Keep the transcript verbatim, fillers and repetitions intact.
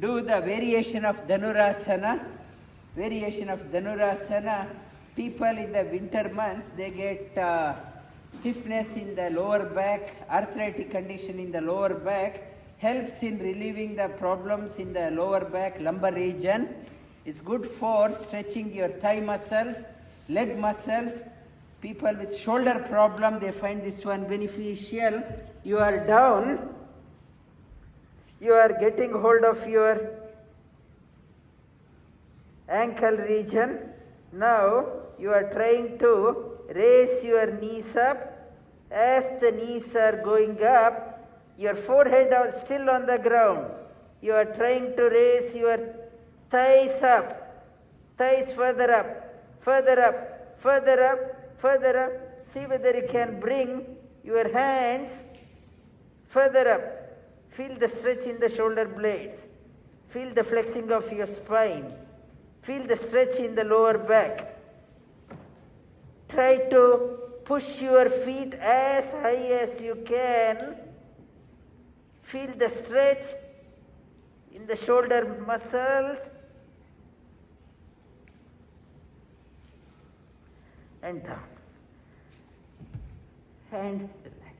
do the variation of Dhanurasana. Variation of Dhanurasana. People in the winter months, they get uh, stiffness in the lower back, arthritic condition in the lower back, helps in relieving the problems in the lower back, lumbar region. It's good for stretching your thigh muscles, leg muscles. People with shoulder problem, they find this one beneficial. You are down, you are getting hold of your ankle region. Now you are trying to raise your knees up. As the knees are going up, your forehead is still on the ground. You are trying to raise your thighs up, thighs further up, further up, further up, further up. See whether you can bring your hands further up. Feel the stretch in the shoulder blades. Feel the flexing of your spine. Feel the stretch in the lower back. Try to push your feet as high as you can. Feel the stretch in the shoulder muscles. And down. And relax.